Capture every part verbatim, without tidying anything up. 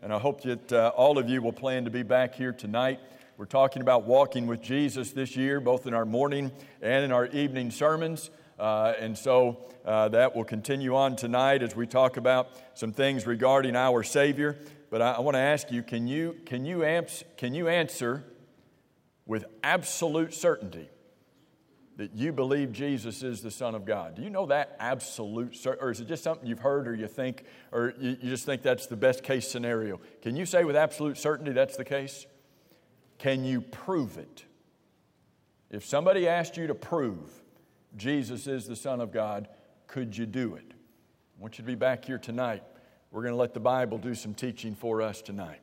and I hope that uh, all of you will plan to be back here tonight. We're talking about walking with Jesus this year, both in our morning and in our evening sermons. Uh, and so uh, that will continue on tonight as we talk about some things regarding our Savior. But I, I want to ask you, can you can you, ans- can you answer with absolute certainty that you believe Jesus is the Son of God? Do you know that absolute certainty? Or is it just something you've heard or you think, or you, you just think that's the best case scenario? Can you say with absolute certainty that's the case? Can you prove it? If somebody asked you to prove Jesus is the Son of God, could you do it? I want you to be back here tonight. We're going to let the Bible do some teaching for us tonight.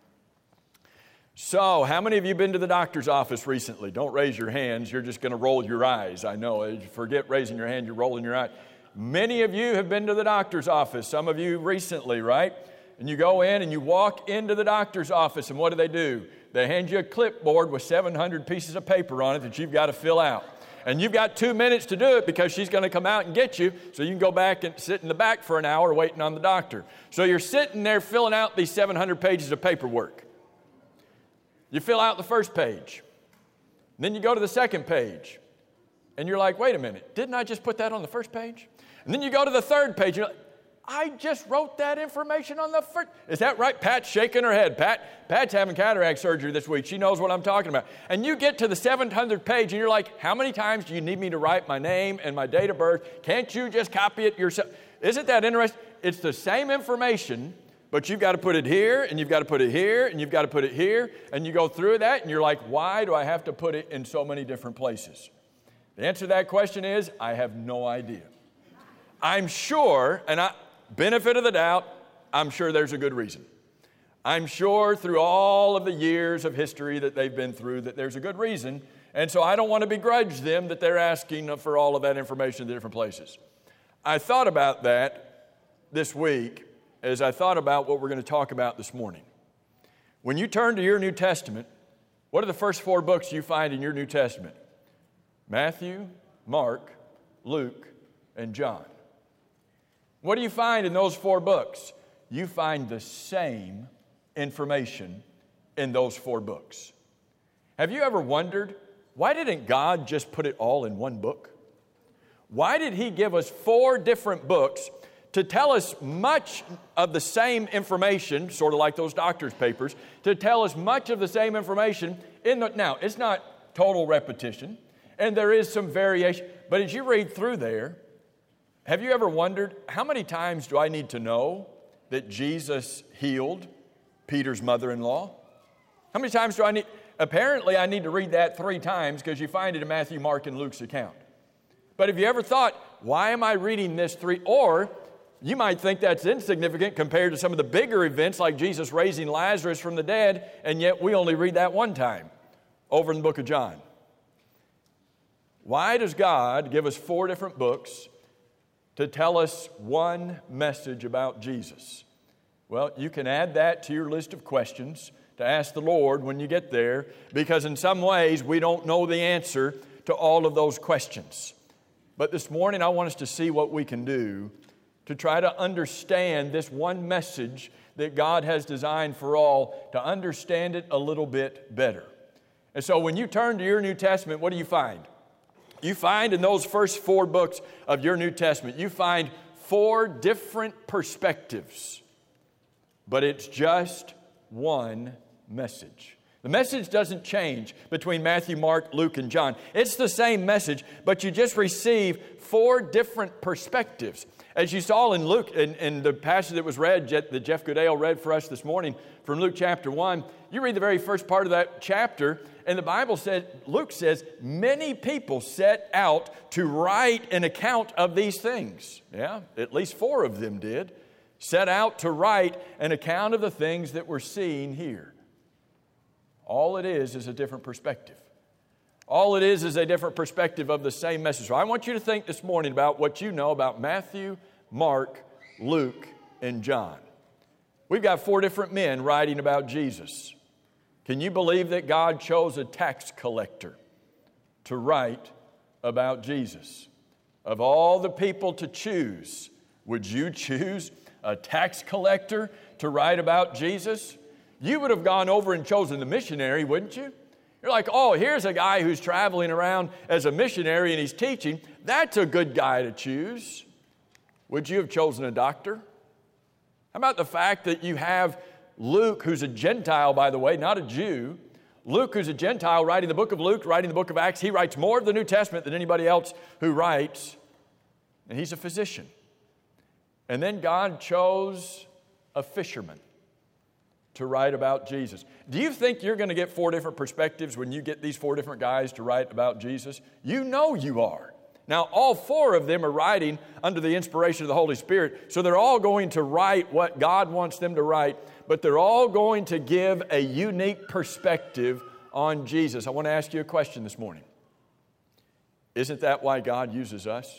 So, how many of you have been to the doctor's office recently? Don't raise your hands. You're just going to roll your eyes. I know. Forget raising your hand. You're rolling your eyes. Many of you have been to the doctor's office. Some of you recently, right? And you go in and you walk into the doctor's office, and what do they do? They hand you a clipboard with seven hundred pieces of paper on it that you've got to fill out. And you've got two minutes to do it because she's going to come out and get you, so you can go back and sit in the back for an hour waiting on the doctor. So you're sitting there filling out these seven hundred pages of paperwork. You fill out the first page. Then you go to the second page. And you're like, wait a minute, didn't I just put that on the first page? And then you go to the third page. You're like, I just wrote that information on the first. Is that right? Pat's shaking her head. Pat, Pat's having cataract surgery this week. She knows what I'm talking about. And you get to the seven hundredth page and you're like, how many times do you need me to write my name and my date of birth? Can't you just copy it yourself? Isn't that interesting? It's the same information, but you've got to put it here, and you've got to put it here, and you've got to put it here. And you go through that and you're like, why do I have to put it in so many different places? The answer to that question is, I have no idea. I'm sure, and I... benefit of the doubt, I'm sure there's a good reason. I'm sure through all of the years of history that they've been through that there's a good reason. And so I don't want to begrudge them that they're asking for all of that information in different places. I thought about that this week as I thought about what we're going to talk about this morning. When you turn to your New Testament, what are the first four books you find in your New Testament? Matthew, Mark, Luke, and John. What do you find in those four books? You find the same information in those four books. Have you ever wondered, why didn't God just put it all in one book? Why did He give us four different books to tell us much of the same information, sort of like those doctor's papers, to tell us much of the same information in the, now, it's not total repetition, and there is some variation, but as you read through there, have you ever wondered, how many times do I need to know that Jesus healed Peter's mother-in-law? How many times do I need? Apparently, I need to read that three times because you find it in Matthew, Mark, and Luke's account. But have you ever thought, why am I reading this three? Or you might think that's insignificant compared to some of the bigger events like Jesus raising Lazarus from the dead, and yet we only read that one time over in the book of John. Why does God give us four different books to tell us one message about Jesus? Well, you can add that to your list of questions to ask the Lord when you get there, because in some ways we don't know the answer to all of those questions. But this morning I want us to see what we can do to try to understand this one message that God has designed for all, to understand it a little bit better. And so when you turn to your New Testament, what do you find? You find in those first four books of your New Testament, you find four different perspectives, but it's just one message. The message doesn't change between Matthew, Mark, Luke, and John. It's the same message, but you just receive four different perspectives. As you saw in Luke, in, in the passage that was read, that Jeff Goodale read for us this morning from Luke chapter one, you read the very first part of that chapter, and the Bible said, Luke says, many people set out to write an account of these things. Yeah, at least four of them did. Set out to write an account of the things that we're seeing here. All it is is a different perspective. All it is is a different perspective of the same message. So I want you to think this morning about what you know about Matthew, Mark, Luke, and John. We've got four different men writing about Jesus. Can you believe that God chose a tax collector to write about Jesus? Of all the people to choose, would you choose a tax collector to write about Jesus? you would have gone over and chosen the missionary, wouldn't you? You're like, oh, here's a guy who's traveling around as a missionary and he's teaching. That's a good guy to choose. Would you have chosen a doctor? How about the fact that you have Luke, who's a Gentile, by the way, not a Jew. Luke, who's a Gentile, writing the book of Luke, writing the book of Acts. He writes more of the New Testament than anybody else who writes. And he's a physician. And then God chose a fisherman to write about Jesus. Do you think you're going to get four different perspectives when you get these four different guys to write about Jesus? You know you are. Now, all four of them are writing under the inspiration of the Holy Spirit, so they're all going to write what God wants them to write, but they're all going to give a unique perspective on Jesus. I want to ask you a question this morning. Isn't that why God uses us?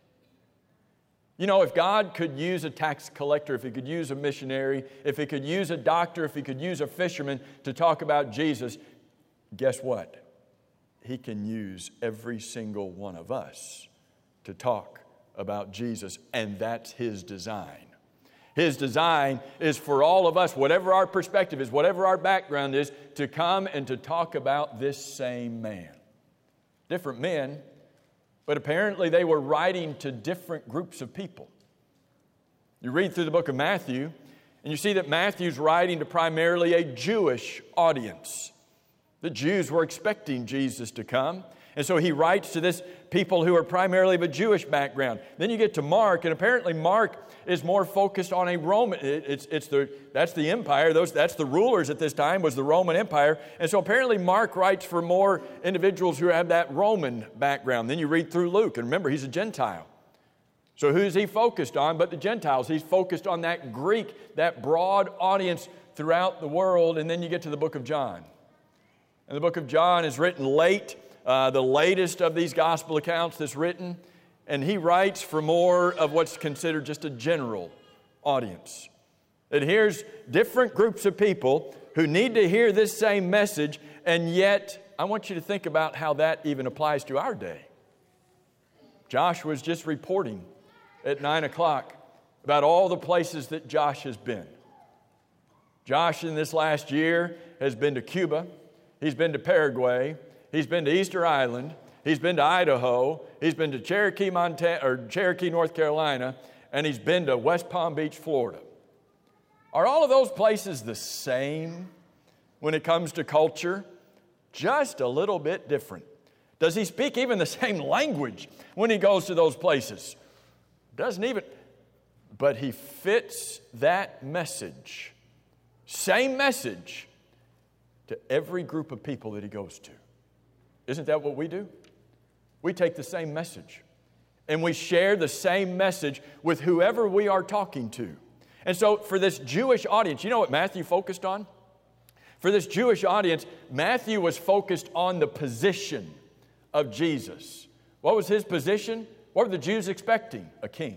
You know, if God could use a tax collector, if He could use a missionary, if He could use a doctor, if He could use a fisherman to talk about Jesus, guess what? He can use every single one of us to talk about Jesus, and that's His design. His design is for all of us, whatever our perspective is, whatever our background is, to come and to talk about this same man. Different men, but apparently they were writing to different groups of people. You read through the book of Matthew, and you see that Matthew's writing to primarily a Jewish audience. The Jews were expecting Jesus to come, and so he writes to this people who are primarily of a Jewish background. Then you get to Mark, and apparently Mark is more focused on a Roman. It, it's, it's the that's the empire. Those that's the rulers at this time was the Roman Empire, and so apparently Mark writes for more individuals who have that Roman background. Then you read through Luke, and remember he's a Gentile. So who's he focused on but the Gentiles? He's focused on that Greek, that broad audience throughout the world. And then you get to the book of John. And the book of John is written late, uh, the latest of these gospel accounts that's written. And he writes for more of what's considered just a general audience. That here's different groups of people who need to hear this same message, and yet I want you to think about how that even applies to our day. Josh was just reporting at nine o'clock about all the places that Josh has been. Josh in this last year has been to Cuba. He's been to Paraguay. He's been to Easter Island. He's been to Idaho. He's been to Cherokee, Montana, or Cherokee, North Carolina, and he's been to West Palm Beach, Florida. Are all of those places the same when it comes to culture? Just a little bit different. Does he speak even the same language when he goes to those places? Doesn't even. But he fits that message, same message, to every group of people that he goes to. Isn't that what we do? We take the same message and we share the same message with whoever we are talking to. And so for this Jewish audience, you know what Matthew focused on? For this Jewish audience, Matthew was focused on the position of Jesus. What was his position? What were the Jews expecting? A king.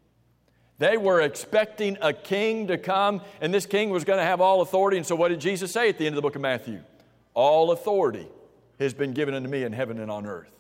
They were expecting a king to come, and this king was going to have all authority. And so what did Jesus say at the end of the book of Matthew? All authority has been given unto me in heaven and on earth.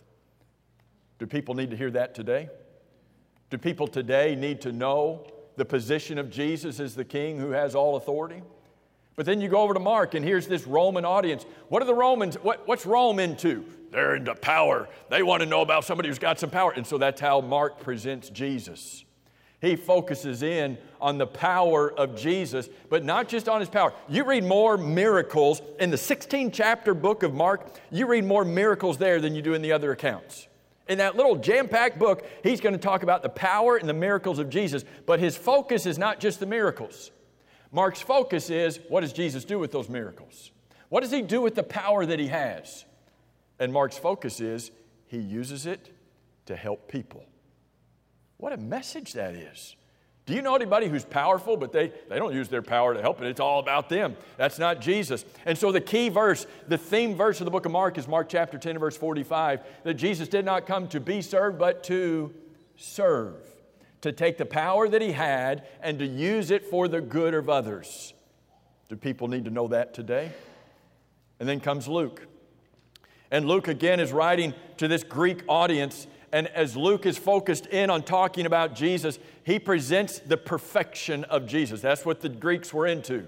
Do people need to hear that today? Do people today need to know the position of Jesus as the king who has all authority? But then you go over to Mark, and here's this Roman audience. What are the Romans, what, what's Rome into? They're into power. They want to know about somebody who's got some power. And so that's how Mark presents Jesus. He focuses in on the power of Jesus, but not just on His power. You read more miracles in the sixteen chapter book of Mark, you read more miracles there than you do in the other accounts. In that little jam-packed book, he's going to talk about the power and the miracles of Jesus, but his focus is not just the miracles. Mark's focus is, what does Jesus do with those miracles? What does He do with the power that He has? And Mark's focus is, He uses it to help people. What a message that is. Do you know anybody who's powerful, but they, they don't use their power to help it? It's all about them. That's not Jesus. And so the key verse, the theme verse of the book of Mark is Mark chapter ten and verse forty-five, that Jesus did not come to be served, but to serve. To take the power that He had and to use it for the good of others. Do people need to know that today? And then comes Luke. And Luke again is writing to this Greek audience. And as Luke is focused in on talking about Jesus, he presents the perfection of Jesus. That's what the Greeks were into.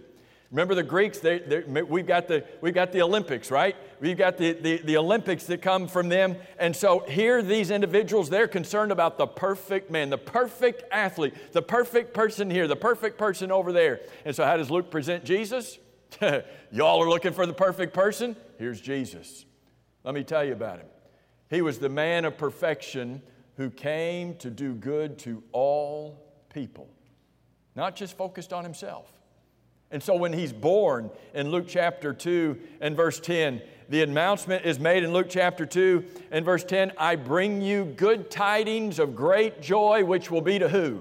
Remember the Greeks, they, we've, got the, we've got the Olympics, right? We've got the, the, the Olympics that come from them. And so here these individuals, they're concerned about the perfect man, the perfect athlete, the perfect person here, the perfect person over there. And so how does Luke present Jesus? Y'all are looking for the perfect person? Here's Jesus. Let me tell you about him. He was the man of perfection who came to do good to all people, not just focused on himself. And so when he's born in Luke chapter two and verse ten, the announcement is made in Luke chapter two and verse ten, I bring you good tidings of great joy, which will be to who?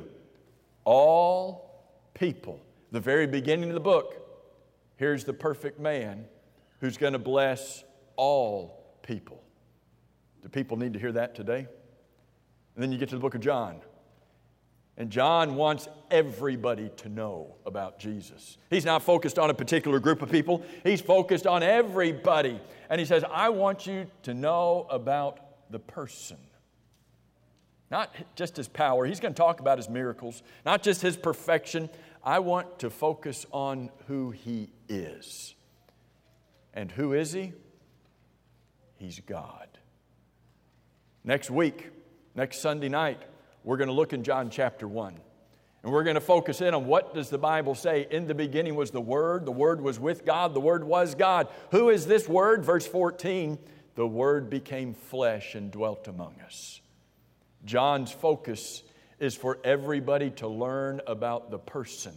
All people. The very beginning of the book, here's the perfect man who's going to bless all people. Do people need to hear that today? And then you get to the book of John. And John wants everybody to know about Jesus. He's not focused on a particular group of people. He's focused on everybody. And he says, I want you to know about the person. Not just his power. He's going to talk about his miracles. Not just his perfection. I want to focus on who he is. And who is he? He's God. Next week, next Sunday night, we're going to look in John chapter one. And we're going to focus in on what does the Bible say. In the beginning was the Word. The Word was with God. The Word was God. Who is this Word? Verse fourteen, the Word became flesh and dwelt among us. John's focus is for everybody to learn about the person.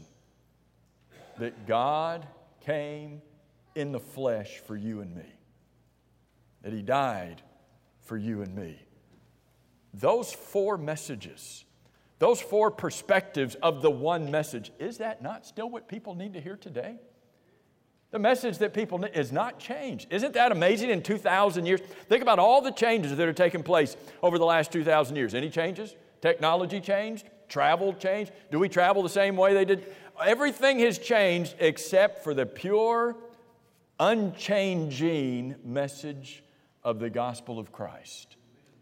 That God came in the flesh for you and me. That He died for you and me. Those four messages, those four perspectives of the one message, is that not still what people need to hear today? The message that people need is not changed. Isn't that amazing in two thousand years? Think about all the changes that have taken place over the last two thousand years. Any changes? Technology changed? Travel changed? Do we travel the same way they did? Everything has changed except for the pure, unchanging message of the gospel of Christ.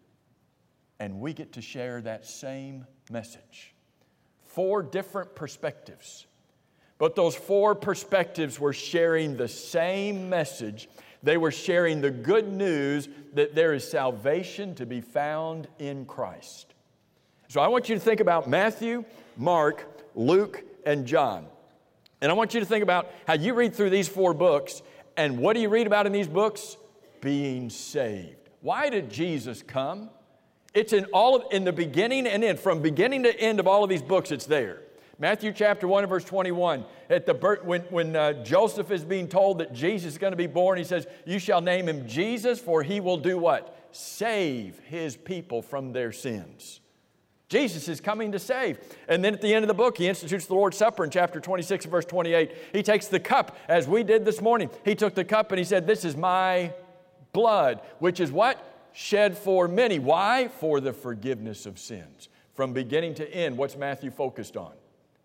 And we get to share that same message. Four different perspectives. But those four perspectives were sharing the same message. They were sharing the good news that there is salvation to be found in Christ. So I want you to think about Matthew, Mark, Luke, and John. And I want you to think about how you read through these four books, and what do you read about in these books? Being saved. Why did Jesus come? It's in all of, in the beginning and end, from beginning to end of all of these books, it's there. Matthew chapter one and verse twenty-one, at the birth, when, when uh, Joseph is being told that Jesus is going to be born, he says, you shall name him Jesus, for he will do what? Save his people from their sins. Jesus is coming to save. And then at the end of the book, he institutes the Lord's Supper in chapter twenty-six and verse twenty-eight. He takes the cup, as we did this morning. He took the cup and he said, this is my blood, which is what? Shed for many. Why? For the forgiveness of sins. From beginning to end, what's Matthew focused on?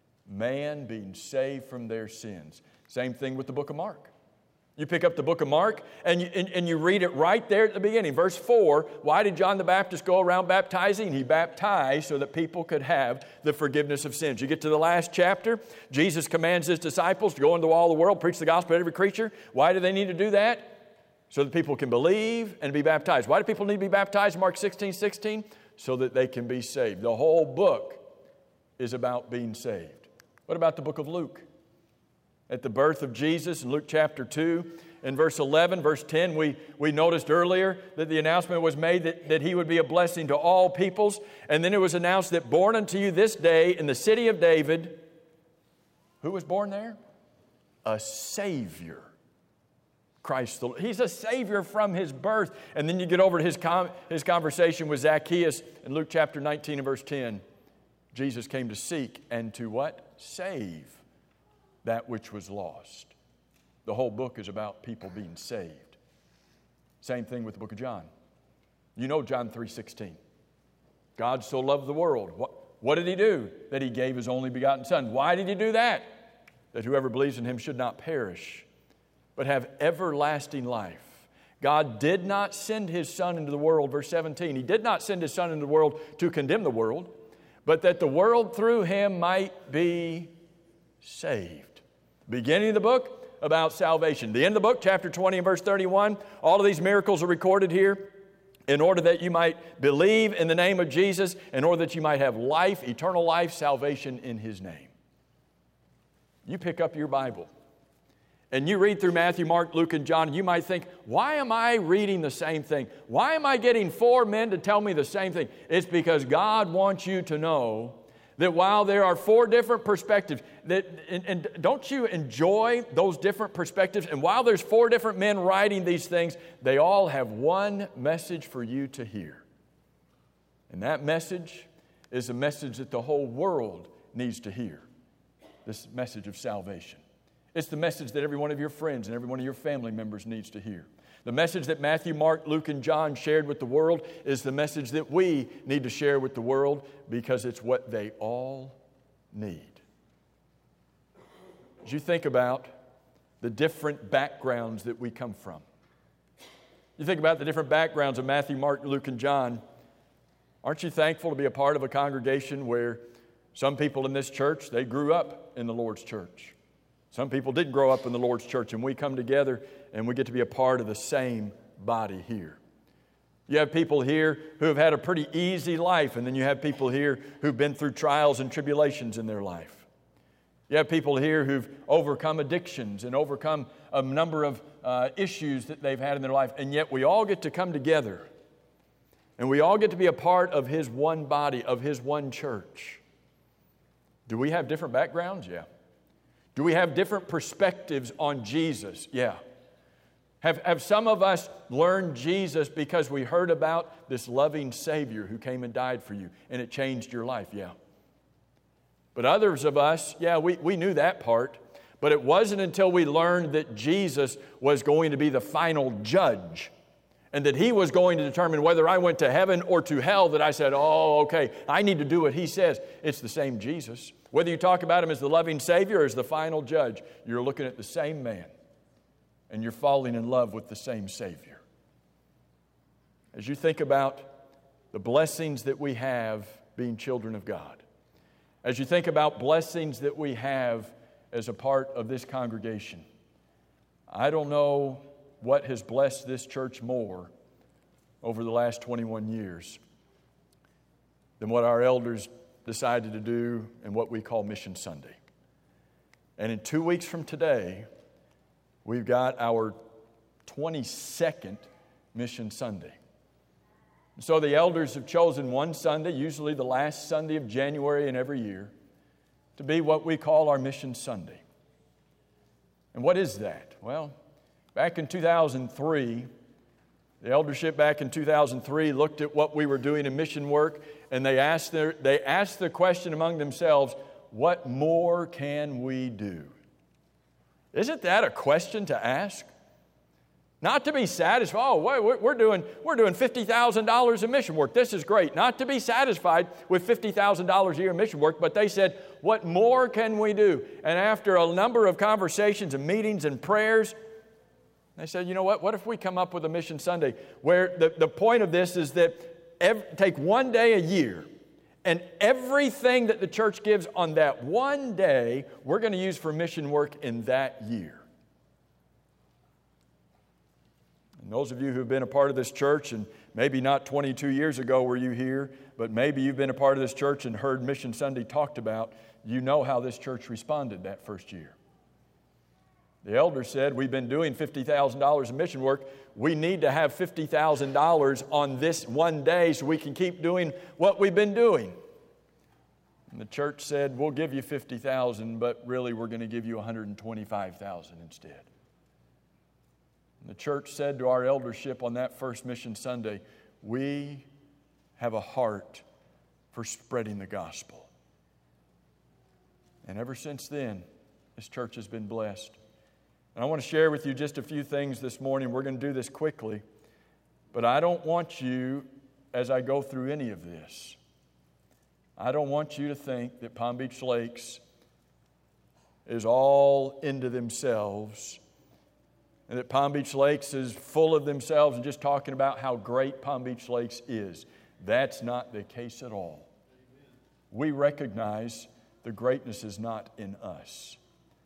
Man being saved from their sins. Same thing with the book of Mark. You pick up the book of Mark and you, and, and you read it right there at the beginning. Verse four, why did John the Baptist go around baptizing? He baptized so that people could have the forgiveness of sins. You get to the last chapter, Jesus commands his disciples to go into all the world, preach the gospel to every creature. Why do they need to do that? So that people can believe and be baptized. Why do people need to be baptized? Mark sixteen sixteen, so that they can be saved. The whole book is about being saved. What about the book of Luke? At the birth of Jesus in Luke chapter two, in verse eleven, verse ten, we, we noticed earlier that the announcement was made that, that he would be a blessing to all peoples. And then it was announced that born unto you this day in the city of David, who was born there? A Savior. Christ the Lord. He's a Savior from his birth. And then you get over to his, com- his conversation with Zacchaeus in Luke chapter nineteen and verse ten. Jesus came to seek and to what? Save that which was lost. The whole book is about people being saved. Same thing with the book of John. You know John three sixteen. God so loved the world. What, what did he do? That he gave his only begotten Son. Why did he do that? That whoever believes in him should not perish, but have everlasting life. God did not send his Son into the world, verse seventeen. He did not send his Son into the world to condemn the world, but that the world through him might be saved. Beginning of the book, about salvation. The end of the book, chapter twenty and verse thirty-one, all of these miracles are recorded here in order that you might believe in the name of Jesus, in order that you might have life, eternal life, salvation in His name. You pick up your Bible and you read through Matthew, Mark, Luke, and John, and you might think, why am I reading the same thing? Why am I getting four men to tell me the same thing? It's because God wants you to know that while there are four different perspectives, that, and, and don't you enjoy those different perspectives? And while there's four different men writing these things, they all have one message for you to hear. And that message is a message that the whole world needs to hear. This message of salvation. It's the message that every one of your friends and every one of your family members needs to hear. The message that Matthew, Mark, Luke, and John shared with the world is the message that we need to share with the world because it's what they all need. As you think about the different backgrounds that we come from, you think about the different backgrounds of Matthew, Mark, Luke, and John, aren't you thankful to be a part of a congregation where some people in this church, they grew up in the Lord's church. Some people didn't grow up in the Lord's church, and we come together and we get to be a part of the same body here. You have people here who have had a pretty easy life, and then you have people here who've been through trials and tribulations in their life. You have people here who've overcome addictions and overcome a number of uh, issues that they've had in their life, and yet we all get to come together, and we all get to be a part of His one body, of His one church. Do we have different backgrounds? Yeah. Do we have different perspectives on Jesus? Yeah. Have, have some of us learned Jesus because we heard about this loving Savior who came and died for you and it changed your life? Yeah. But others of us, yeah, we, we knew that part, but it wasn't until we learned that Jesus was going to be the final judge and that He was going to determine whether I went to heaven or to hell that I said, oh, okay, I need to do what He says. It's the same Jesus. Whether you talk about Him as the loving Savior or as the final judge, you're looking at the same man and you're falling in love with the same Savior. As you think about the blessings that we have being children of God, as you think about blessings that we have as a part of this congregation, I don't know what has blessed this church more over the last twenty-one years than what our elders decided to do and what we call Mission Sunday. And in two weeks from today, we've got our twenty-second Mission Sunday. So the elders have chosen one Sunday, usually the last Sunday of January in every year, to be what we call our Mission Sunday. And what is that? Well, back in two thousand three, the eldership back in two thousand three looked at what we were doing in mission work, and they asked their, they asked the question among themselves, what more can we do? Isn't that a question to ask? Not to be satisfied, oh, we're doing, we're doing fifty thousand dollars in mission work. This is great. Not to be satisfied with fifty thousand dollars a year in mission work, but they said, what more can we do? And after a number of conversations and meetings and prayers, they said, you know what, what if we come up with a Mission Sunday where the, the point of this is that every, take one day a year and everything that the church gives on that one day, we're going to use for mission work in that year. And those of you who've been a part of this church, and maybe not twenty-two years ago were you here, but maybe you've been a part of this church and heard Mission Sunday talked about, you know how this church responded that first year. The elder said, we've been doing fifty thousand dollars in mission work. We need to have fifty thousand dollars on this one day so we can keep doing what we've been doing. And the church said, we'll give you fifty thousand dollars, but really we're going to give you one hundred twenty-five thousand dollars instead. And the church said to our eldership on that first Mission Sunday, we have a heart for spreading the gospel. And ever since then, this church has been blessed. And I want to share with you just a few things this morning. We're going to do this quickly. But I don't want you, as I go through any of this, I don't want you to think that Palm Beach Lakes is all into themselves and that Palm Beach Lakes is full of themselves and just talking about how great Palm Beach Lakes is. That's not the case at all. We recognize the greatness is not in us.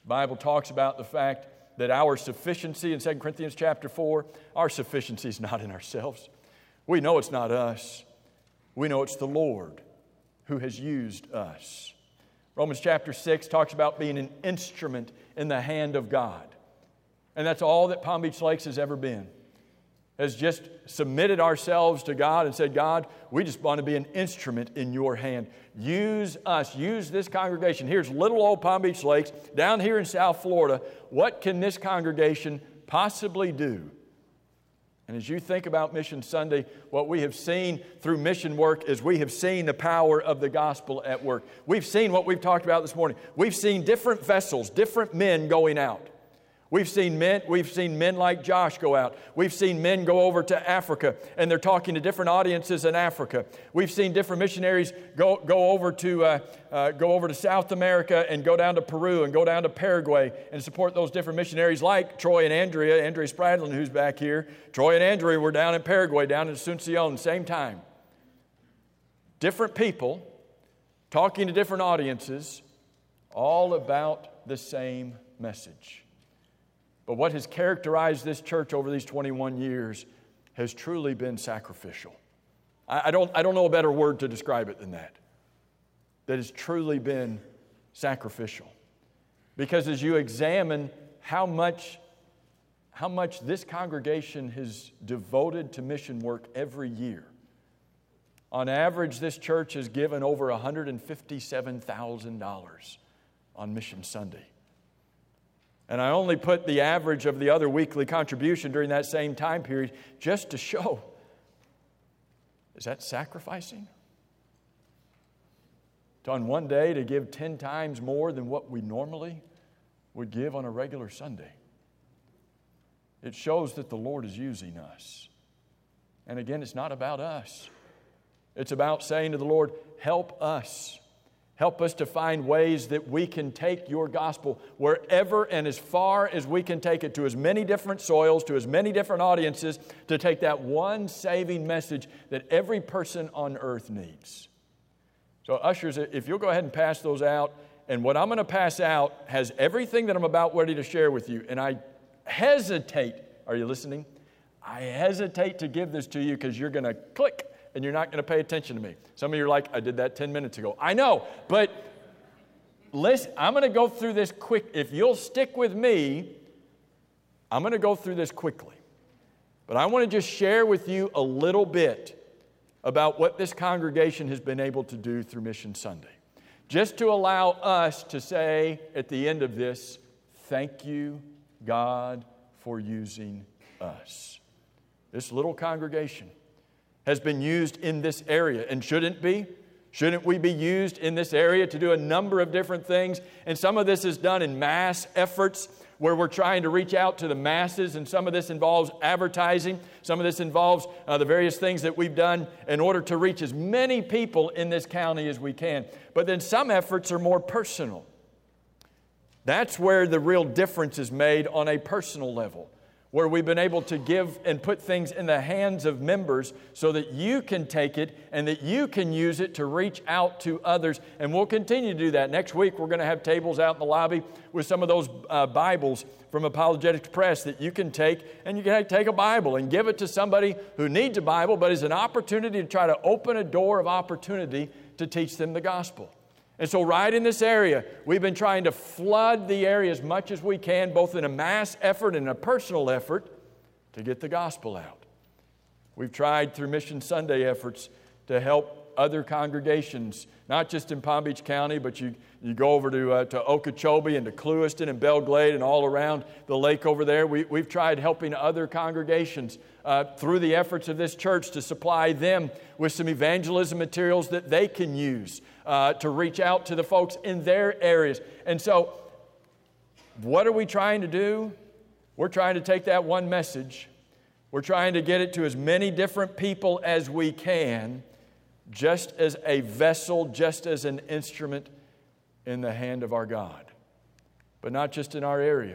Bible talks about the fact that our sufficiency in Second Corinthians chapter four, our sufficiency is not in ourselves. We know it's not us. We know it's the Lord who has used us. Romans chapter six talks about being an instrument in the hand of God. And that's all that Palm Beach Lakes has ever been. Has just submitted ourselves to God and said, God, we just want to be an instrument in your hand. Use us. Use this congregation. Here's little old Palm Beach Lakes down here in South Florida. What can this congregation possibly do? And as you think about Mission Sunday, what we have seen through mission work is we have seen the power of the gospel at work. We've seen what we've talked about this morning. We've seen different vessels, different men going out. We've seen men, we've seen men like Josh go out. We've seen men go over to Africa, and they're talking to different audiences in Africa. We've seen different missionaries go, go over to uh, uh, go over to South America and go down to Peru and go down to Paraguay and support those different missionaries like Troy and Andrea, Andrea Spradlin, who's back here. Troy and Andrea were down in Paraguay, down in Asunción, same time. Different people talking to different audiences, all about the same message. But what has characterized this church over these twenty-one years has truly been sacrificial. I, I, don't, I don't know a better word to describe it than that. That has truly been sacrificial. Because as you examine how much, how much this congregation has devoted to mission work every year, on average, this church has given over one hundred fifty-seven thousand dollars on Mission Sunday. And I only put the average of the other weekly contribution during that same time period just to show, is that sacrificing? To on one day to give ten times more than what we normally would give on a regular Sunday. It shows that the Lord is using us. And again, it's not about us. It's about saying to the Lord, help us. Help us to find ways that we can take your gospel wherever and as far as we can take it, to as many different soils, to as many different audiences, to take that one saving message that every person on earth needs. So ushers, if you'll go ahead and pass those out, and what I'm going to pass out has everything that I'm about ready to share with you. And I hesitate, are you listening? I hesitate to give this to you because you're going to click and you're not going to pay attention to me. Some of you are like, I did that ten minutes ago. I know, but listen, I'm going to go through this quick. If you'll stick with me, I'm going to go through this quickly. But I want to just share with you a little bit about what this congregation has been able to do through Mission Sunday. Just to allow us to say at the end of this, thank you, God, for using us. This little congregation has been used in this area, and shouldn't be. Shouldn't we be used in this area to do a number of different things? And some of this is done in mass efforts where we're trying to reach out to the masses, and some of this involves advertising. Some of this involves uh, the various things that we've done in order to reach as many people in this county as we can. But then some efforts are more personal. That's where the real difference is made on a personal level, where we've been able to give and put things in the hands of members so that you can take it and that you can use it to reach out to others. And we'll continue to do that. Next week, we're going to have tables out in the lobby with some of those uh, Bibles from Apologetics Press that you can take, and you can take a Bible and give it to somebody who needs a Bible, but is an opportunity to try to open a door of opportunity to teach them the gospel. And so right in this area, we've been trying to flood the area as much as we can, both in a mass effort and a personal effort, to get the gospel out. We've tried through Mission Sunday efforts to help other congregations, not just in Palm Beach County, but you, you go over to, uh, to Okeechobee and to Clewiston and Belle Glade and all around the lake over there. We, we've tried helping other congregations uh, through the efforts of this church to supply them with some evangelism materials that they can use Uh, to reach out to the folks in their areas. And so, what are we trying to do? We're trying to take that one message. We're trying to get it to as many different people as we can, just as a vessel, just as an instrument in the hand of our God. But not just in our area.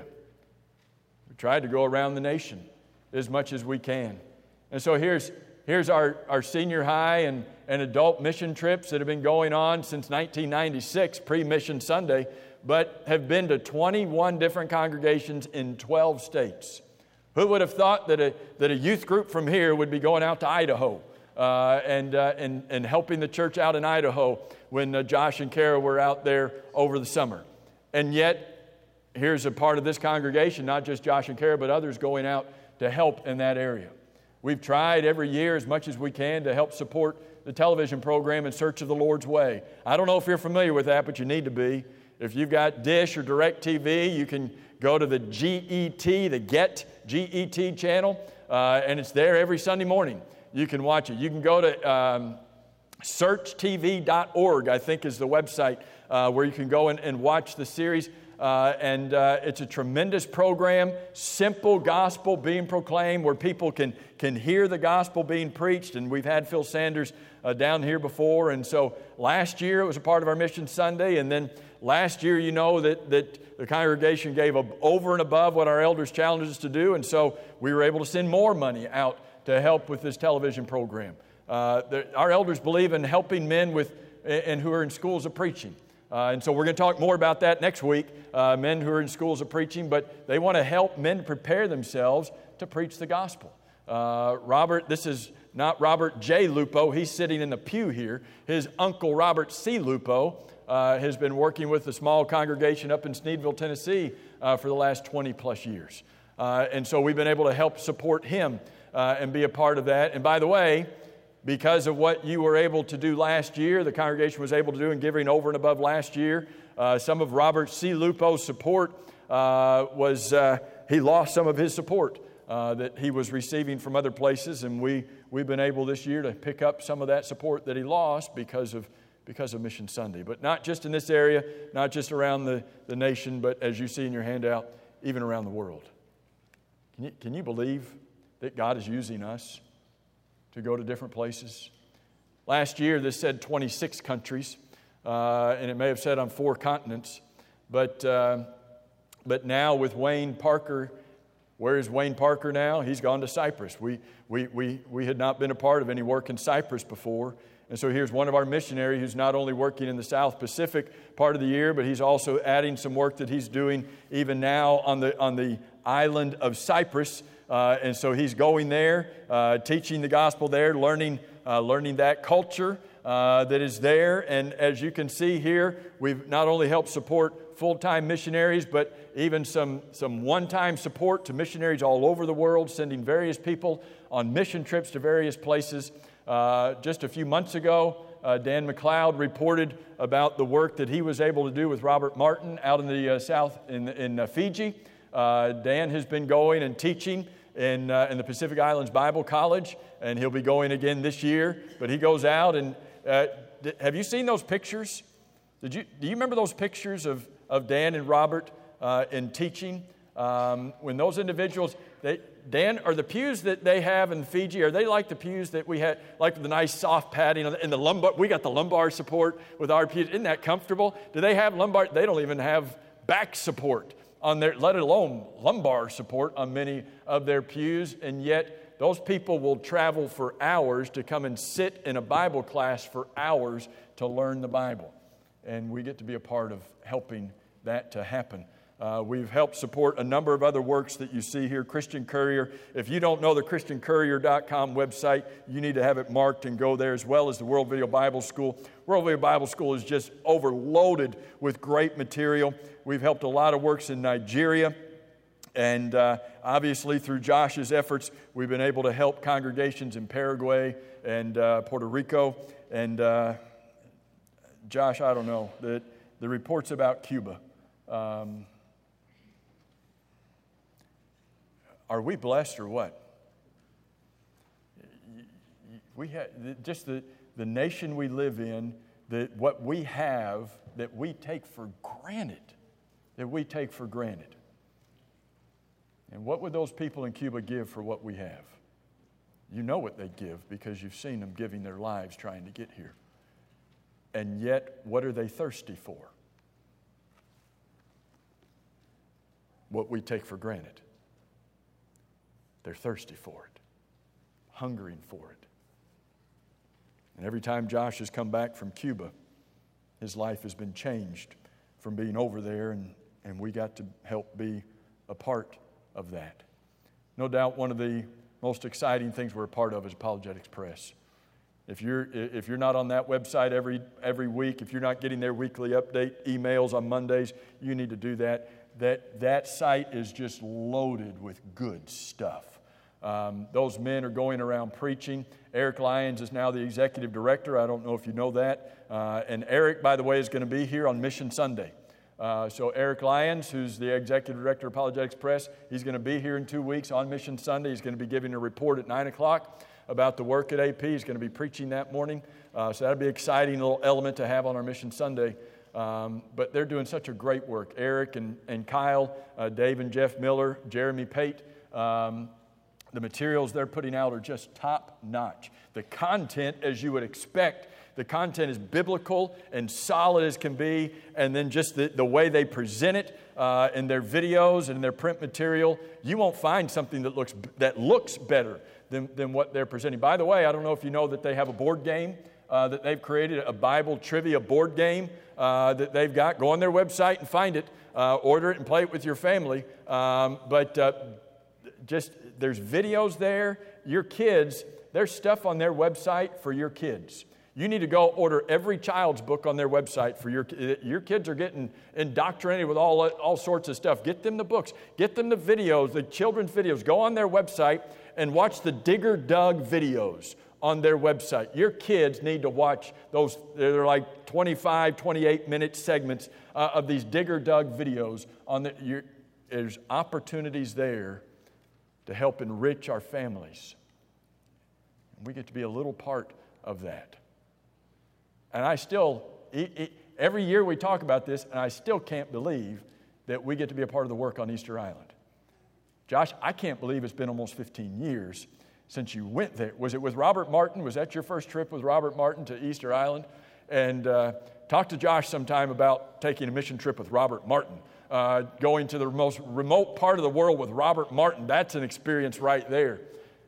We tried to go around the nation as much as we can. And so here's Here's our, our senior high and, and adult mission trips that have been going on since nineteen ninety-six, pre-Mission Sunday. but have been to twenty-one different congregations in twelve states. Who would have thought that a, that a youth group from here would be going out to Idaho uh, and, uh, and, and helping the church out in Idaho when uh, Josh and Kara were out there over the summer? And yet, here's a part of this congregation, not just Josh and Kara, but others going out to help in that area. We've tried every year as much as we can to help support the television program In Search of the Lord's Way. I don't know if you're familiar with that, but you need to be. If you've got Dish or DirecTV, you can go to the G E T, the Get G E T channel, uh, and it's there every Sunday morning. You can watch it. You can go to um, search T V dot org, I think is the website, uh, where you can go and, and watch the series. Uh, and uh, it's a tremendous program, simple gospel being proclaimed, where people can, can hear the gospel being preached. And we've had Phil Sanders uh, down here before. And so last year it was a part of our Mission Sunday. And then last year, you know, that, that the congregation gave a, over and above what our elders challenged us to do. And so we were able to send more money out to help with this television program. Uh, the, our elders believe in helping men with and who are in schools of preaching. Uh, and so we're going to talk more about that next week, uh, men who are in schools of preaching, but they want to help men prepare themselves to preach the gospel. Uh, Robert, this is not Robert J. Lupo. He's sitting in the pew here. His uncle, Robert C. Lupo, uh, has been working with a small congregation up in Sneedville, Tennessee, uh, for the last twenty plus years. Uh, and so we've been able to help support him uh, and be a part of that. And by the way, because of what you were able to do last year, the congregation was able to do in giving over and above last year. Uh, some of Robert C. Lupo's support uh, was, uh, he lost some of his support uh, that he was receiving from other places. And we, we've been able this year to pick up some of that support that he lost because of, because of Mission Sunday. But not just in this area, not just around the, the nation, but as you see in your handout, even around the world. Can you, can you believe that God is using us to go to different places? Last year, this said twenty-six countries, uh, and it may have said on four continents. But uh, but now with Wayne Parker, where is Wayne Parker now? He's gone to Cyprus. We, we, we, we had not been a part of any work in Cyprus before. And so here's one of our missionaries who's not only working in the South Pacific part of the year, but he's also adding some work that he's doing even now on the, on the island of Cyprus. Uh, and so he's going there, uh, teaching the gospel there, learning uh, learning that culture uh, that is there. And as you can see here, we've not only helped support full-time missionaries, but even some, some one-time support to missionaries all over the world, sending various people on mission trips to various places. Uh, just a few months ago, uh, Dan McLeod reported about the work that he was able to do with Robert Martin out in the uh, south in, in uh, Fiji. Uh, Dan has been going and teaching in, uh, in the Pacific Islands Bible College, and he'll be going again this year. But he goes out and uh, th- have you seen those pictures? Did you do you remember those pictures of, of Dan and Robert uh, in teaching? Um, when those individuals, they, Dan, are the pews that they have in Fiji, are they like the pews that we had, like the nice soft padding and the lumbar? We got the lumbar support with our pews. Isn't that comfortable? Do they have lumbar? They don't even have back support on their, let alone lumbar support on many of their pews. And yet those people will travel for hours to come and sit in a Bible class for hours to learn the Bible. And we get to be a part of helping that to happen. Uh, we've helped support a number of other works that you see here. Christian Courier. If you don't know the Christian Courier dot com website, you need to have it marked and go there, as well as the World Video Bible School. World Video Bible School is just overloaded with great material. We've helped a lot of works in Nigeria. And uh, obviously through Josh's efforts, we've been able to help congregations in Paraguay and uh, Puerto Rico. And uh, Josh, I don't know, the, the reports about Cuba. Um, Are we blessed or what? We have just the, the nation we live in, that what we have that we take for granted, that we take for granted. And what would those people in Cuba give for what we have? You know what they give because you've seen them giving their lives trying to get here. And yet, what are they thirsty for? What we take for granted. They're thirsty for it, hungering for it. And every time Josh has come back from Cuba, his life has been changed from being over there, and, and we got to help be a part of that. No doubt one of the most exciting things we're a part of is Apologetics Press. If you're, if you're not on that website every, every week, if you're not getting their weekly update emails on Mondays, you need to do that. That, that site is just loaded with good stuff. Um, those men are going around preaching. Eric Lyons is now the executive director. I don't know if you know that. Uh, and Eric, by the way, is going to be here on Mission Sunday. Uh, so Eric Lyons, who's the executive director of Apologetics Press, he's going to be here in two weeks on Mission Sunday. He's going to be giving a report at nine o'clock about the work at A P. He's going to be preaching that morning. Uh, so that'll be an exciting little element to have on our Mission Sunday. Um, but they're doing such a great work. Eric and, and Kyle, uh, Dave and Jeff Miller, Jeremy Pate, um, the materials they're putting out are just top notch. The content, as you would expect, the content is biblical and solid as can be, and then just the, the way they present it uh, in their videos and in their print material, you won't find something that looks that looks better than, than what they're presenting. By the way, I don't know if you know that they have a board game uh, that they've created, a Bible trivia board game uh, that they've got. Go on their website and find it, uh, order it and play it with your family. Um, but uh, just there's videos there. Your kids, there's stuff on their website for your kids. You need to go order every child's book on their website for your your kids are getting indoctrinated with all, all sorts of stuff. Get them the books. Get them the videos, the children's videos. Go on their website and watch the Digger Doug videos on their website. Your kids need to watch those. They're like twenty-five, twenty-eight minute segments uh, of these Digger Doug videos. On the, your, there's opportunities there to help enrich our families. We get to be a little part of that. And I still, every year we talk about this, and I still can't believe that we get to be a part of the work on Easter Island. Josh, I can't believe it's been almost fifteen years since you went there. Was it with Robert Martin? Was that your first trip with Robert Martin to Easter Island? And uh, talk to Josh sometime about taking a mission trip with Robert Martin. Uh, going to the most remote part of the world with Robert Martin. That's an experience right there.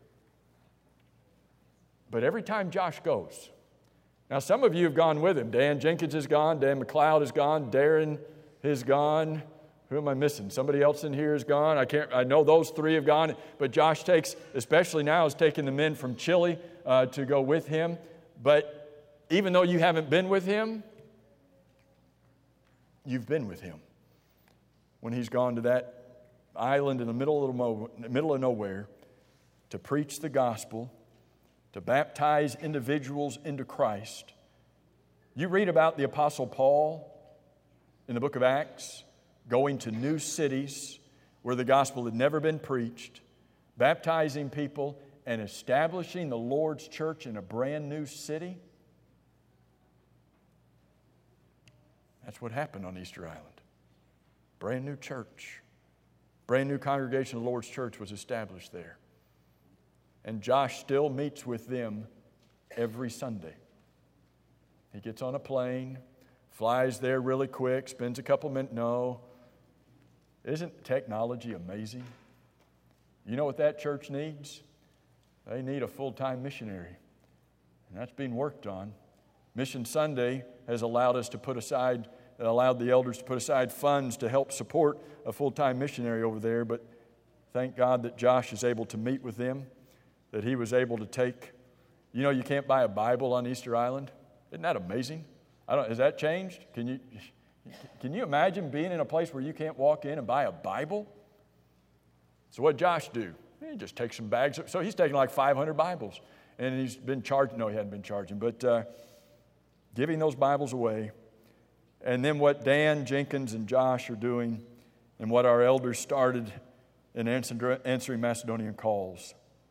But every time Josh goes, now some of you have gone with him. Dan Jenkins is gone. Dan McLeod is gone. Darren is gone. Who am I missing? Somebody else in here is gone. I can't. I know those three have gone. But Josh takes, especially now, is taking the men from Chile uh, to go with him. But even though you haven't been with him, you've been with him. When he's gone to that island in the middle of, the mo- middle of nowhere to preach the gospel, to baptize individuals into Christ. You read about the Apostle Paul in the book of Acts, going to new cities where the gospel had never been preached, baptizing people and establishing the Lord's church in a brand new city. That's what happened on Easter Island. Brand new church. Brand new congregation of the Lord's church was established there. And Josh still meets with them every Sunday. He gets on a plane, flies there really quick, spends a couple minutes. No. Isn't technology amazing? You know what that church needs? They need a full-time missionary. And that's being worked on. Mission Sunday has allowed us to put aside, allowed the elders to put aside funds to help support a full-time missionary over there. But thank God that Josh is able to meet with them, that he was able to take. You know, you can't buy a Bible on Easter Island. Isn't that amazing? I don't. Has that changed? Can you can you imagine being in a place where you can't walk in and buy a Bible? So what did Josh do? He just takes some bags. So he's taking like five hundred Bibles, and he's been charging. No, he hadn't been charging, but uh, giving those Bibles away. And then what Dan Jenkins and Josh are doing, and what our elders started in answering Macedonian calls.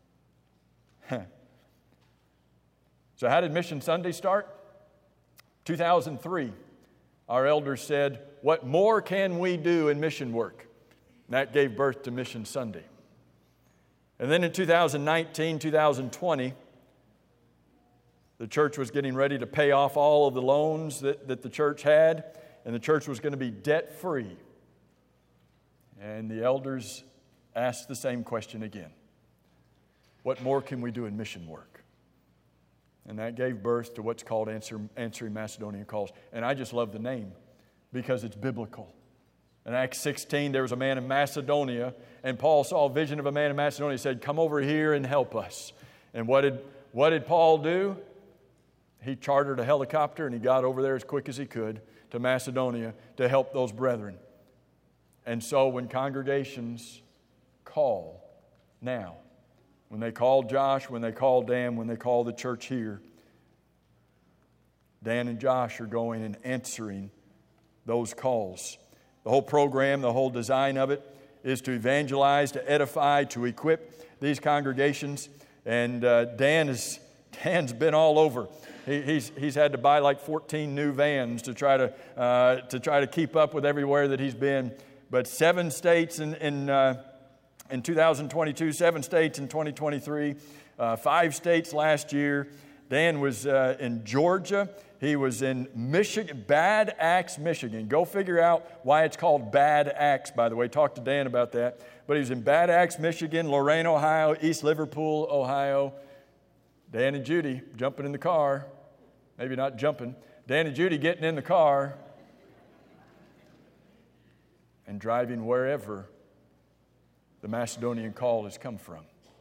So how did Mission Sunday start? two thousand three, our elders said, what more can we do in mission work? And that gave birth to Mission Sunday. And then in two thousand nineteen, two thousand twenty, the church was getting ready to pay off all of the loans that, that the church had, and the church was going to be debt-free. And the elders asked the same question again. What more can we do in mission work? And that gave birth to what's called answer, Answering Macedonian Calls. And I just love the name, because it's biblical. In Acts sixteen, there was a man in Macedonia, and Paul saw a vision of a man in Macedonia. He said, come over here and help us. And what did, what did Paul do? He chartered a helicopter, and he got over there as quick as he could to Macedonia to help those brethren. And so when congregations call now, when they call Josh, when they call Dan, when they call the church here, Dan and Josh are going and answering those calls. The whole program, the whole design of it is to evangelize, to edify, to equip these congregations. And uh, Dan is, Dan's been all over. He, he's, he's had to buy like fourteen new vans to try to, uh, to try to keep up with everywhere that he's been. But seven states in, in, uh, in two thousand twenty-two, seven states in twenty twenty-three, uh, five states last year. Dan was uh, in Georgia. He was in Michigan, Bad Axe, Michigan. Go figure out why it's called Bad Axe, by the way. Talk to Dan about that. But he was in Bad Axe, Michigan, Lorain, Ohio, East Liverpool, Ohio. Dan and Judy jumping in the car. Maybe not jumping. Dan and Judy getting in the car and driving wherever the Macedonian call has come from.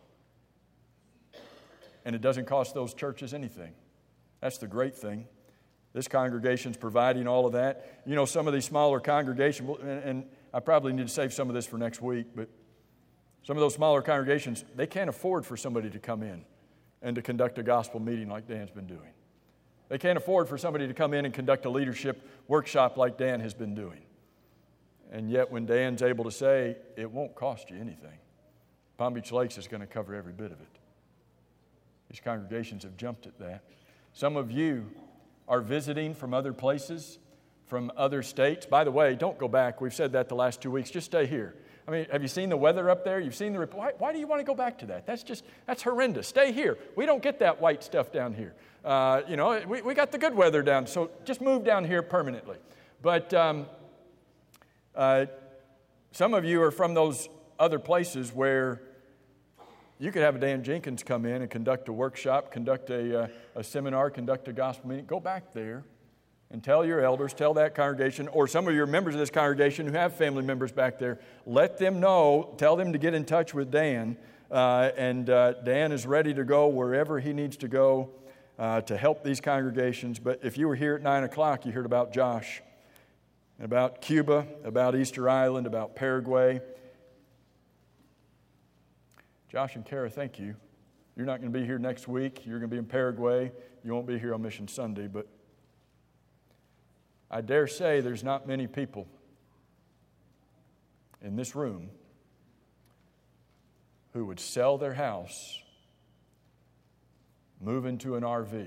And it doesn't cost those churches anything. That's the great thing. This congregation's providing all of that. You know, some of these smaller congregations, and, and I probably need to save some of this for next week, but some of those smaller congregations, they can't afford for somebody to come in and to conduct a gospel meeting like Dan's been doing. They can't afford for somebody to come in and conduct a leadership workshop like Dan has been doing. And yet when Dan's able to say, it won't cost you anything, Palm Beach Lakes is going to cover every bit of it. These congregations have jumped at that. Some of you are visiting from other places, from other states. By the way, don't go back. We've said that the last two weeks. Just stay here. I mean, have you seen the weather up there? You've seen the report. Why, why do you want to go back to that? That's just, that's horrendous. Stay here. We don't get that white stuff down here. Uh, you know, we, we got the good weather down, so just move down here permanently. But um, uh, some of you are from those other places where you could have a Dan Jenkins come in and conduct a workshop, conduct a, uh, a seminar, conduct a gospel meeting. Go back there and tell your elders, tell that congregation, or some of your members of this congregation who have family members back there, let them know, tell them to get in touch with Dan, uh, and uh, Dan is ready to go wherever he needs to go uh, to help these congregations. But if you were here at nine o'clock, you heard about Josh, about Cuba, about Easter Island, about Paraguay. Josh and Kara, thank you. You're not going to be here next week. You're going to be in Paraguay. You won't be here on Mission Sunday, but I dare say there's not many people in this room who would sell their house, move into an R V,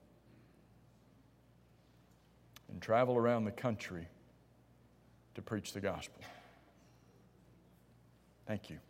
and travel around the country to preach the gospel. Thank you.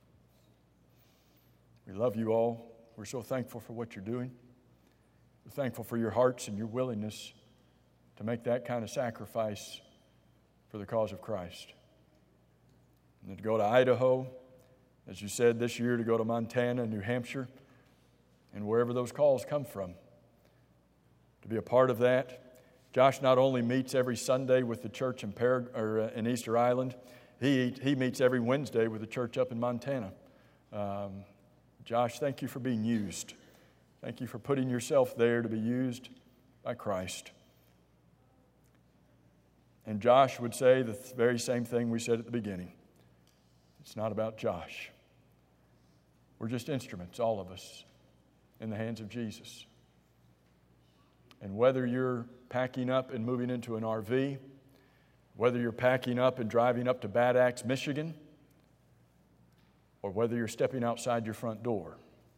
We love you all. We're so thankful for what you're doing. We're thankful for your hearts and your willingness to make that kind of sacrifice for the cause of Christ. And then to go to Idaho, as you said this year, to go to Montana, New Hampshire, and wherever those calls come from, to be a part of that. Josh not only meets every Sunday with the church in, Parag- or, uh, in Easter Island, he, he meets every Wednesday with the church up in Montana. Um, Josh, thank you for being used. Thank you for putting yourself there to be used by Christ. And Josh would say the very same thing we said at the beginning. It's not about Josh. We're just instruments, all of us, in the hands of Jesus. And whether you're packing up and moving into an R V, whether you're packing up and driving up to Bad Axe, Michigan, or whether you're stepping outside your front door,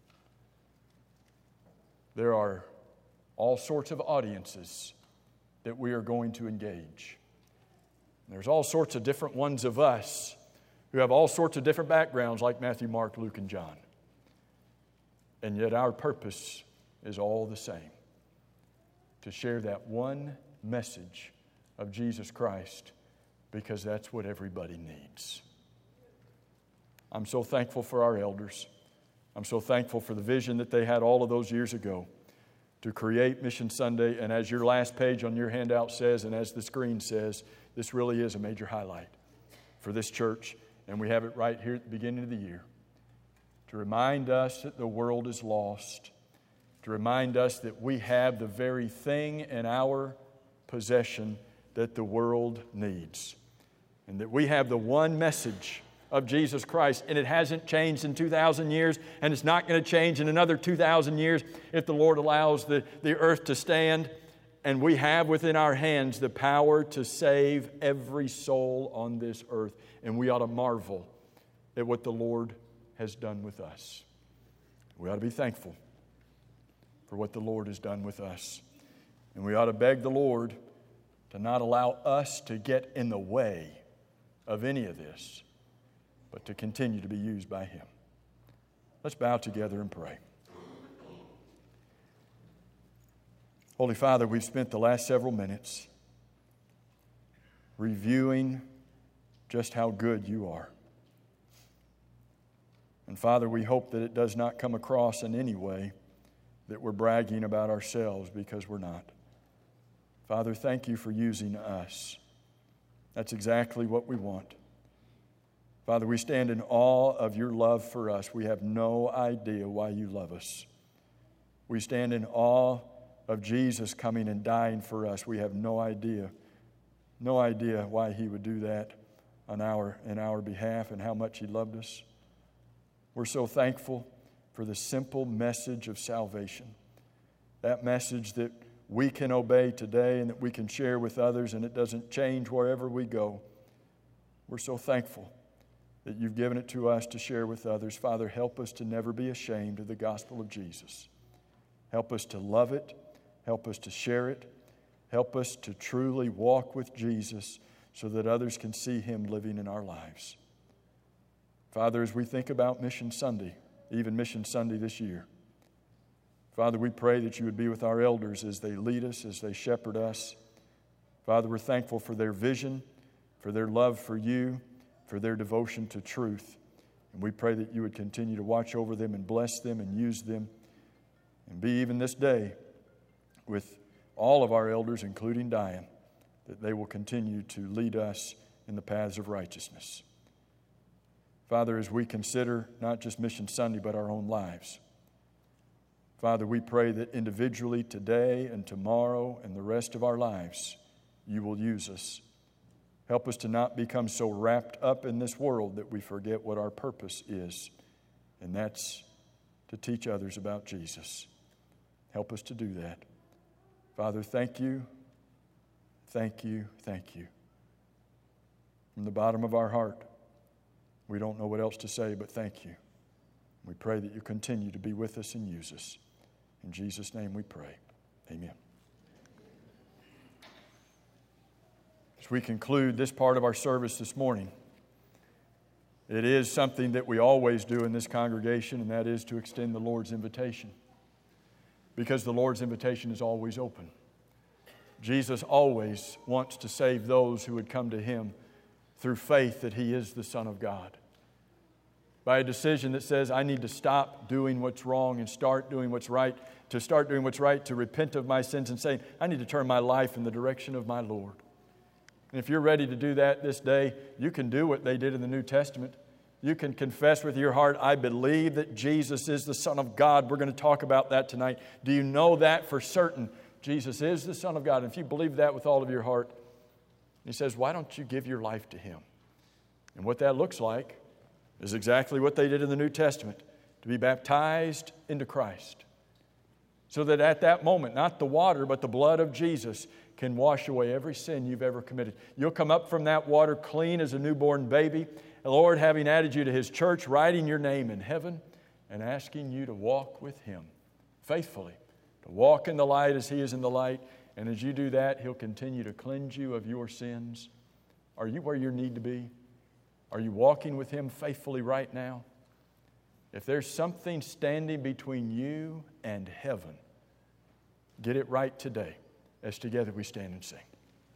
there are all sorts of audiences that we are going to engage. There's all sorts of different ones of us who have all sorts of different backgrounds like Matthew, Mark, Luke, and John. And yet our purpose is all the same, to share that one message of Jesus Christ, because that's what everybody needs. I'm so thankful for our elders. I'm so thankful for the vision that they had all of those years ago to create Mission Sunday. And as your last page on your handout says, and as the screen says, this really is a major highlight for this church. And we have it right here at the beginning of the year to remind us that the world is lost, to remind us that we have the very thing in our possession that the world needs, and that we have the one message of Jesus Christ, and it hasn't changed in two thousand years, and it's not going to change in another two thousand years if the Lord allows the, the earth to stand. And we have within our hands the power to save every soul on this earth, and we ought to marvel at what the Lord has done with us. We ought to be thankful for what the Lord has done with us, and we ought to beg the Lord to not allow us to get in the way of any of this, but to continue to be used by Him. Let's bow together and pray. Holy Father, we've spent the last several minutes reviewing just how good You are. And Father, we hope that it does not come across in any way that we're bragging about ourselves, because we're not. Father, thank You for using us. That's exactly what we want. Father, we stand in awe of Your love for us. We have no idea why You love us. We stand in awe of Jesus coming and dying for us. We have no idea, no idea why He would do that on our, in our behalf, and how much He loved us. We're so thankful for the simple message of salvation, that message that we can obey today and that we can share with others, and it doesn't change wherever we go. We're so thankful that You've given it to us to share with others. Father, help us to never be ashamed of the gospel of Jesus. Help us to love it. Help us to share it. Help us to truly walk with Jesus so that others can see Him living in our lives. Father, as we think about Mission Sunday, even Mission Sunday this year, Father, we pray that You would be with our elders as they lead us, as they shepherd us. Father, we're thankful for their vision, for their love for You, for their devotion to truth. And we pray that You would continue to watch over them and bless them and use them, and be even this day with all of our elders, including Diane, that they will continue to lead us in the paths of righteousness. Father, as we consider not just Mission Sunday, but our own lives, Father, we pray that individually today and tomorrow and the rest of our lives, You will use us. Help us to not become so wrapped up in this world that we forget what our purpose is, and that's to teach others about Jesus. Help us to do that. Father, thank You, thank You, thank You. From the bottom of our heart, we don't know what else to say, but thank You. We pray that You continue to be with us and use us. In Jesus' name we pray. Amen. As we conclude this part of our service this morning, it is something that we always do in this congregation, and that is to extend the Lord's invitation. Because the Lord's invitation is always open. Jesus always wants to save those who would come to Him through faith that He is the Son of God. By a decision that says, I need to stop doing what's wrong and start doing what's right, to start doing what's right, to repent of my sins and saying, I need to turn my life in the direction of my Lord. And if you're ready to do that this day, you can do what they did in the New Testament. You can confess with your heart, I believe that Jesus is the Son of God. We're going to talk about that tonight. Do you know that for certain? Jesus is the Son of God. And if you believe that with all of your heart, He says, why don't you give your life to Him? And what that looks like is exactly what they did in the New Testament, to be baptized into Christ. So that at that moment, not the water, but the blood of Jesus can wash away every sin you've ever committed. You'll come up from that water clean as a newborn baby. The Lord, having added you to His church, writing your name in heaven and asking you to walk with Him faithfully, to walk in the light as He is in the light. And as you do that, He'll continue to cleanse you of your sins. Are you where you need to be? Are you walking with Him faithfully right now? If there's something standing between you and heaven, get it right today as together we stand and sing.